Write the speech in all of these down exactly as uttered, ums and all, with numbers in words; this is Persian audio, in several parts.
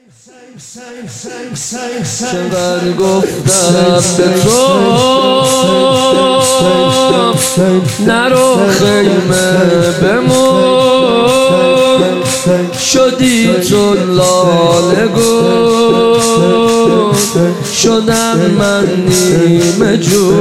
چقدر گفتم به تو نرو خیمه بمون، شدی تو لاله گل، شدم من نیمه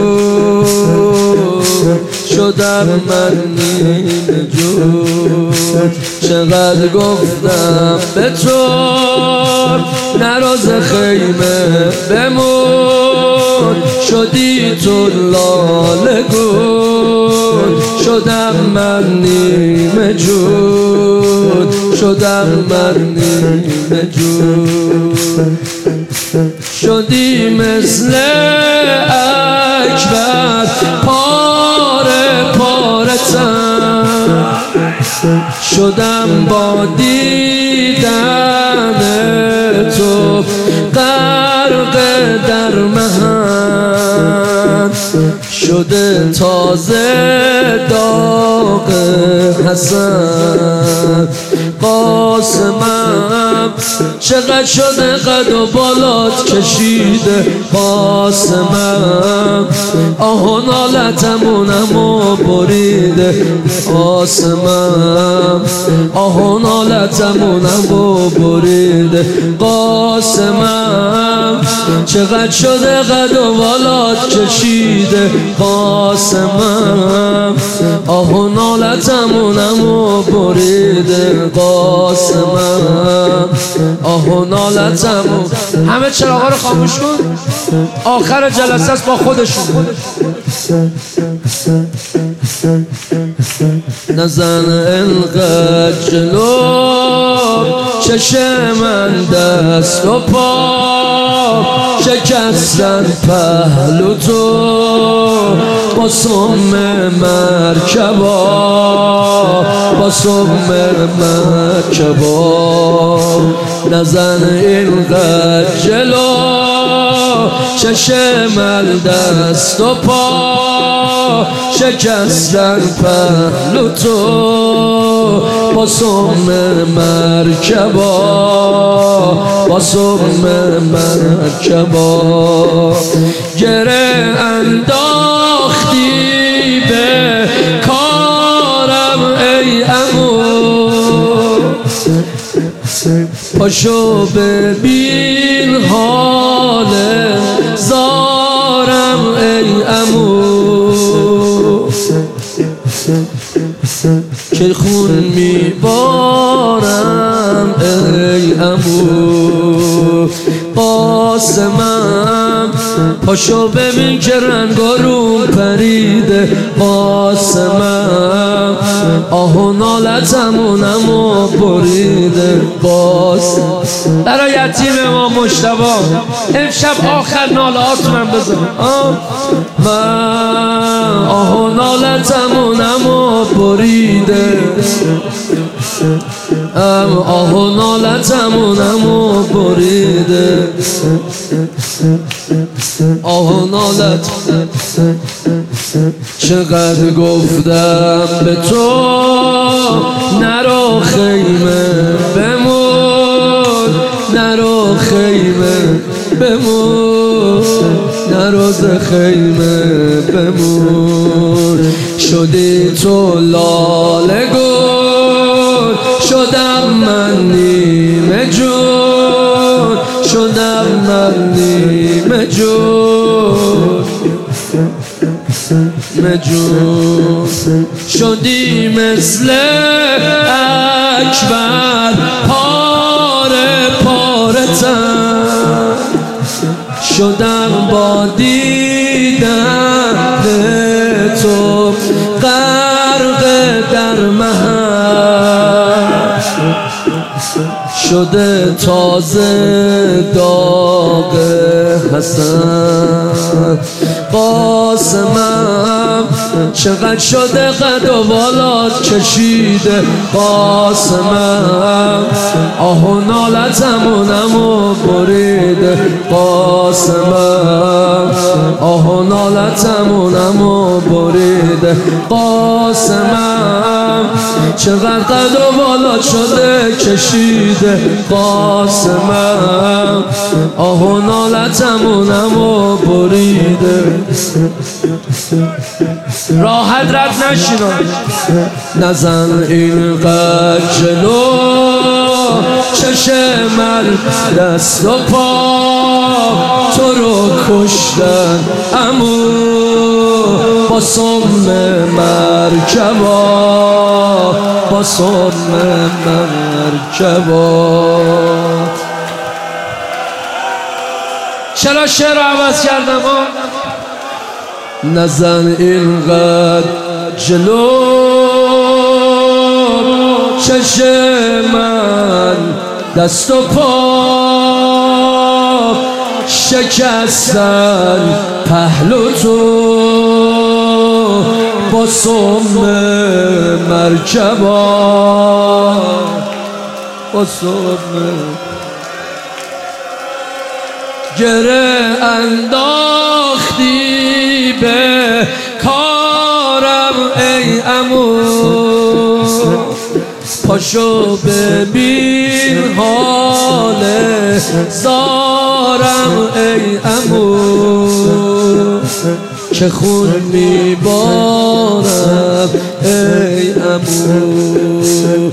جون، شدم من نیمه جون. چقدر گفتم به تو نرو ز خیمه بمون، شدی تو لاله گل، شدم من نیمه جون، شدم من نیمه جون. شدی مثل اکبر پاره پاره تن، شدم با دیدن تو غرق در محن، شده تازه داغ حسن. قاسمم چقدر شده قد و بالات کشیده، قاسمم آه و نالتمونمو بریده، قاسمم آه و نالتمونمو بریده. قاسمم چقدر شده قد و بالات کشیده، قاسمم آه و نالتمونمو بریده. قاسمم آه و نالتمون. همه چراغا رو خاموش کن، آخر جلسه است با خودشون. نزن انقدر جلو چشم من دست و پا، شکستن پهلو تو با سم مرکبا، با سم مرکبا. نزن اینقدر جلو چشم من دست و پا، شکستن پهلو تو با سم مرکبا، با سم مرکبا. گره انداختی به کارم ای عمو، پاشو ببین حال زارم ای عمو، که خون میبارم ای عمو. قاسمم پاشو ببین که رنگارون پریده، قاسمم آه و نالتمونمو بریده. قاسم برای یتیم ما مجتبی امشب آخر ناله هاتونم بزن. من آه و نالتمونمو بریده، ام آه و نالتمونمو بریده، آه و نالت. چقدر گفتم به تو نرو خیمه بمون، نرو خیمه بمون، نرو ز خیمه بمون. شدی تو لاله گل، شدم من نیمه جون، شدم من نیمه جون، مجون. شدی مثل اکبر پاره پاره تن، شدم با دیدن تو غرق در محن، شده تازه داغ حسن. قاسمم چقدر شده قد و بالات کشیده، قاسمم آه و نالتمونمو بریده. قاسمم آه و نالتمونمو بریده. قاسمم چقدر قد و بالا شده کشیده قاسمم، آه و نالتمونم و بریده. راحت رد نشینا نزن اینقدر جلو چشم من دست و پا تو رو کشتن امو با سم مرکبا، با سم مرکبا. چرا شعر رو عوض کردم ها؟ نزن اینقدر جلو چشم من دست و پا شکستن پهلو تو با سم مرکبا، با سم گره انداختی به کارم ای عمو، پاشو ببین حال زارم ای عمو، که خون میبارم ای عمو.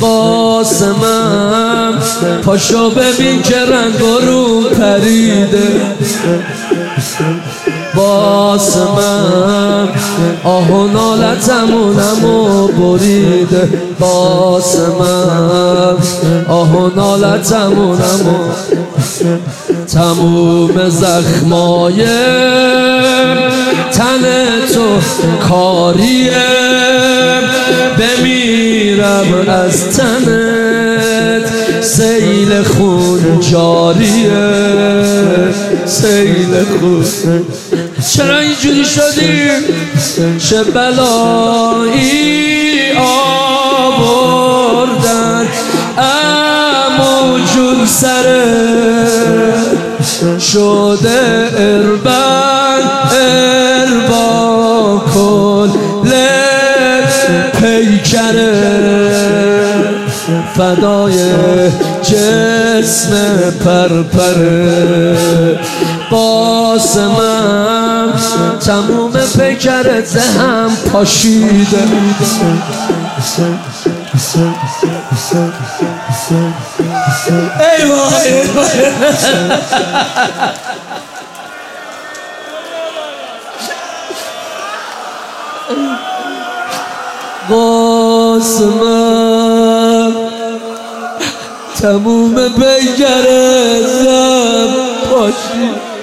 قاسمم پاشو ببین که رنگ و رو پریده، قاسمم آه و نالتمونم و بریده، قاسمم آه و نالتمونم و تموم زخمای تن تو کاریه، بمیرم از تنت سیل خون جاریه، سیل خون. چرا اینجوری شدی؟ چه بلایی آوردن عمو جون سرت، شده اربن اربا کل پیکره، فدای جسم پرپره. قاسمم تموم پیکرت هم پاشیده، ای وای قاسمم تموم پیکرت هم پاشیده.